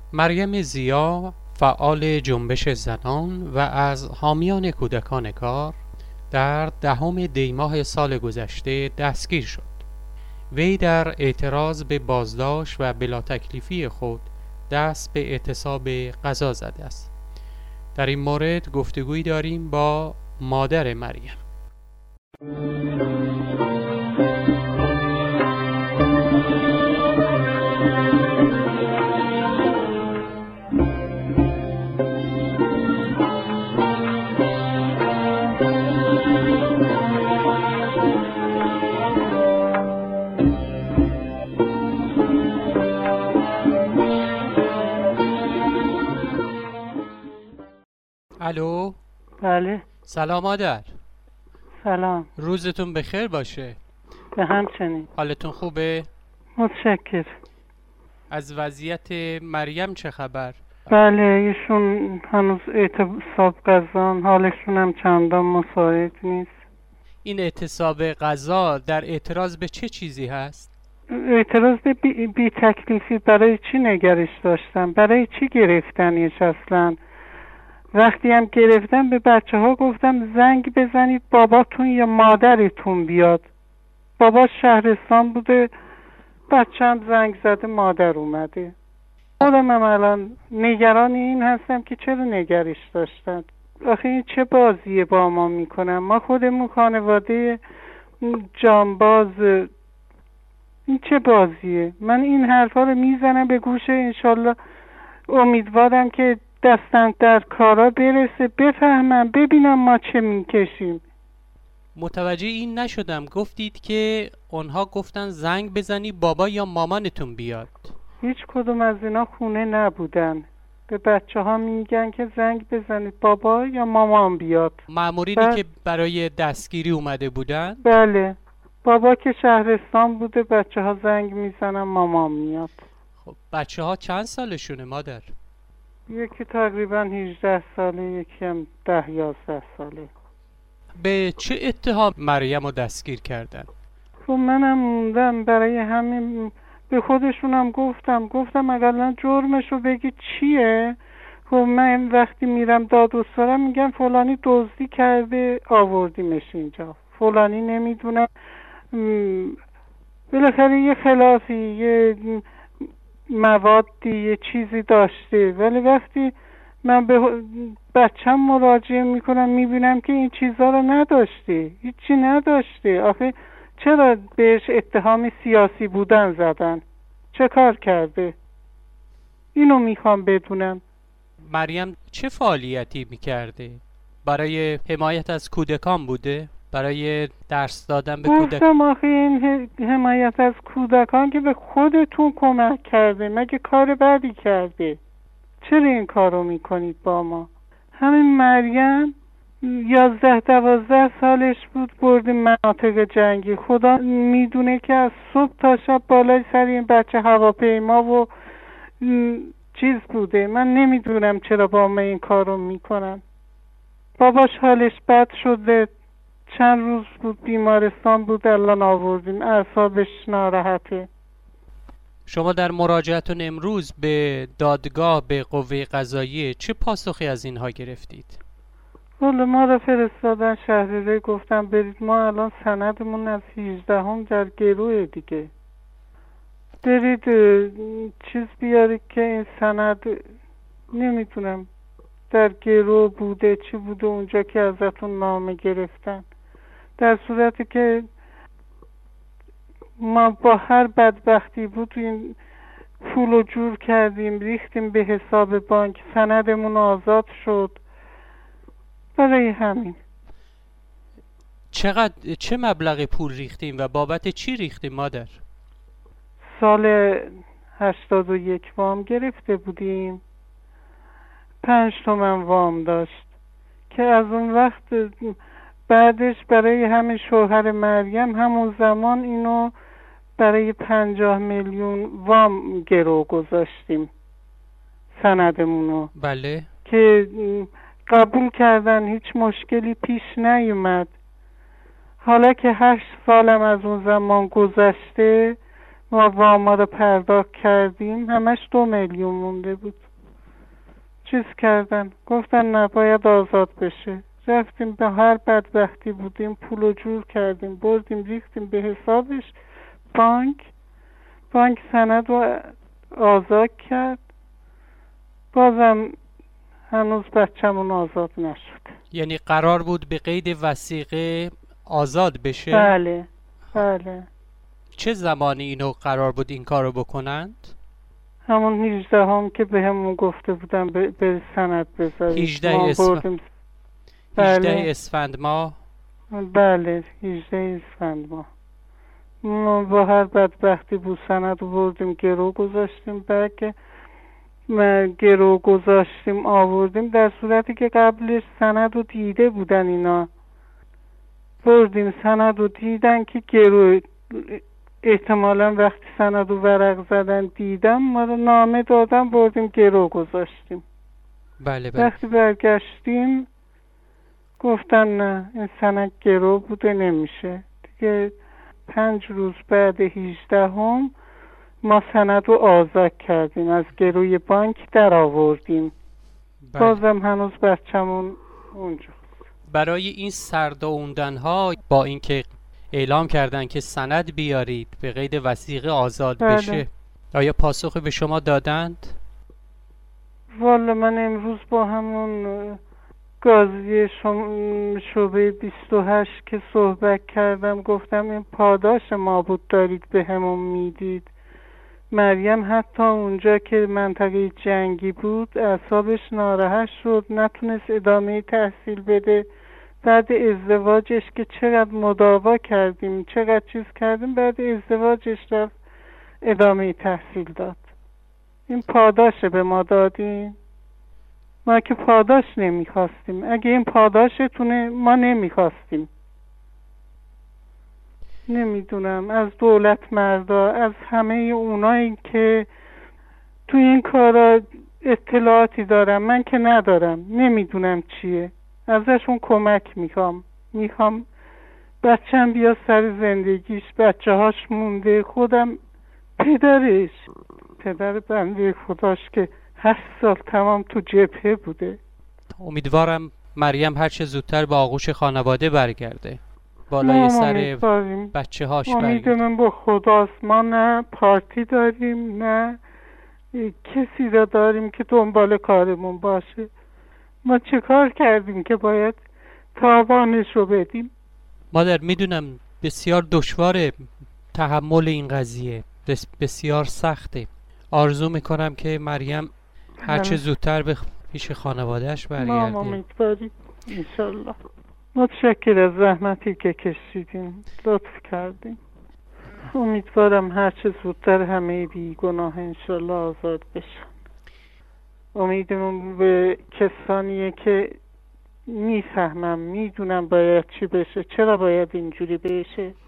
مریم ضیا فعال جنبش زنان و از حامیان کودکان کار در 10 دی ماه سال گذشته دستگیر شد. وی در اعتراض به بازداشت و بلا تکلیفی خود دست به اعتصاب غذا زده است. در این مورد گفتگویی داریم با مادر مریم. الو. بله. سلام مادر. سلام. روزتون بخیر باشه. به همچنین. حالتون خوبه؟ متشکر. از وضعیت مریم چه خبر؟ بله، ایشون هنوز اعتصاب غذا، حالشون هم چندان مساعد نیست. این اعتصاب غذا در اعتراض به چه چیزی هست؟ اعتراض به بی تکلیفی. برای چی نگرش داشتن؟ برای چی گرفتنیش اصلا؟ وقتی هم گرفتم به بچه ها گفتم زنگ بزنید باباتون یا مادرتون بیاد. بابا شهرستان بوده، بچه هم زنگ زده مادر اومده. خودم هم الان نگران این هستم که چرا نگرش داشتن. آخه این چه بازیه با ما میکنن؟ ما خودمون خانواده جانباز، این چه بازیه؟ من این حرفا رو میزنم به گوش، انشالله امیدوارم که دستم در کارا برسه، بفهمم، ببینم ما چه میکشیم. متوجه این نشدم. گفتید که اونها گفتن زنگ بزنی بابا یا مامانتون بیاد. هیچ کدوم از اینا خونه نبودن. به بچه ها میگن که زنگ بزنید بابا یا مامان بیاد. مامورینی که برای دستگیری اومده بودن؟ بله. بابا که شهرستان بوده، بچه ها زنگ میزنن مامان میاد. خب بچه ها چند سالشونه مادر؟ یکی تقریبا 18 ساله، یکی هم 10-11 ساله. به چه اتهام مریم رو دستگیر کردن؟ خب منم موندم، برای همین به خودشونم گفتم اقلا جرمشو بگی چیه. خب من وقتی میرم دادگسترم میگم فلانی دزدی کرده آوردیمش اینجا، فلانی نمیدونم بالاخره یه خلافی، یه موادی، یه چیزی داشته. ولی وقتی من به بچم مراجعه میکنم میبینم که این چیزا رو نداشته، هیچی نداشته. آخه چرا بهش اتهام سیاسی بودن زدن؟ چه کار کرده؟ اینو میخوام بدونم. مریم چه فعالیتی میکرده؟ برای حمایت از کودکان بوده؟ برای درس دادن به کودکان؟ گفتم آخه این حمایت از کودکان که به خودتون کمک کرده، مگه کار بدی کرده؟ چرا این کارو میکنید با ما؟ همین مریم 11-12 سالش بود، برد مناطق جنگی. خدا میدونه که از صبح تا شب بالای سر این بچه هواپیما و چیز بوده. من نمیدونم چرا با ما این کارو میکنن. باباش حالش بد شده، چند روز بود بیمارستان بود، الان آوردیم، اعصابش ناراحته. شما در مراجعتون امروز به دادگاه، به قوه قضاییه، چه پاسخی از اینها گرفتید؟ والا ما را فرستادن شهریه، گفتم برید، ما الان سندمون از 18 در گروه دیگه، برید چیز بیارید که این سند نمیتونم در گروه بوده چی بوده اونجا که ازتون نامه گرفتن. در صورتی که ما با هر بدبختی بود این پولو جور کردیم، ریختیم به حساب بانک، سندمون آزاد شد. برای همین. چه مبلغ پول ریختیم و بابت چی ریختیم مادر؟ سال 81 وام گرفته بودیم، 5 تومن وام داشت که از اون وقت بعدش برای همین شوهر مریم همون زمان اینو برای 50 میلیون وام گرو گذاشتیم سندمونو. بله. که قبول کردن، هیچ مشکلی پیش نیومد. حالا که 8 سالم از اون زمان گذشته، ما وام رو پرداخت کردیم، همش 2 میلیون مونده بود. چیز کردن، گفتن نباید آزاد بشه. رفتیم به هر بدبختی بودیم پولو جور کردیم، بردیم ریختیم به حسابش. بانک سند رو آزاد کرد. بازم هنوز بچه‌مون آزاد نشد. یعنی قرار بود به قید وثیقه آزاد بشه؟ بله. چه زمانی اینو قرار بود این کارو بکنند؟ همون 18 هم که به همون گفته بودم به سند بذارید. 18 اسفند ماه. بله 18 اسفند ماه. ما با هر بدبختی بود سند رو بردیم گرو گذاشتیم، بلکه گرو گذاشتیم آوردیم، در صورتی که قبلش سند رو دیده بودن اینا. بردیم سند رو دیدن که گرو، احتمالا وقتی سند رو ورق زدن دیدم، ما رو نامه دادن، بردیم گرو گذاشتیم. بله. وقتی برگشتیم گفتن نه این سند گرو بوده نمیشه دیگه. 5 روز بعد 18 هم ما سند رو آزاد کردیم، از گروی بانک در آوردیم. بازم هنوز بچه‌مون اونجا. برای این سردوندن ها با اینکه اعلام کردن که سند بیارید به قید وثیقه آزاد بشه، آیا پاسخی به شما دادند؟ والا من امروز با همون قاضی شعبه 28 که صحبت کردم، گفتم این پاداش ما بود دارید به همون میدید. مریم حتی اونجا که منطقه جنگی بود اعصابش ناراحت شد، نتونست ادامه تحصیل بده. بعد ازدواجش که چقدر مداوا کردیم، چقدر چیز کردیم، بعد ازدواجش رفت ادامه تحصیل داد. این پاداش به ما دادیم؟ ما که پاداش نمیخواستیم. اگه این پاداشتونه ما نمیخواستیم. نمیدونم از دولت مردا، از همه اونایی که تو این کارا اطلاعاتی دارم، من که ندارم، نمیدونم چیه، ازشون کمک میخوام بچم بیا سر زندگیش، بچه هاش مونده، خودم پدر بنده خداش که 8 سال تمام تو جبهه بوده. امیدوارم مریم هرچه زودتر به آغوش خانواده برگرده، بالای سر بچه هاش برگرده. امید من با خداست. ما نه پارتی داریم نه کسی را داریم که دنبال کارمون باشه. ما چه کار کردیم که باید تاوانش رو بدیم؟ مادر میدونم بسیار دشواره تحمل این قضیه، بسیار سخته. آرزو میکنم که مریم هرچه زودتر به پیش خانوادهش برگرده. ما امیدواریم انشالله. متشکر از زحمتی که کشیدین، لطف کردین. امیدوارم هرچه زودتر همه بیگناه انشالله آزاد بشن. امیدمون به کسانیه که میفهمم، میدونم باید چی بشه، چرا باید اینجوری بشه.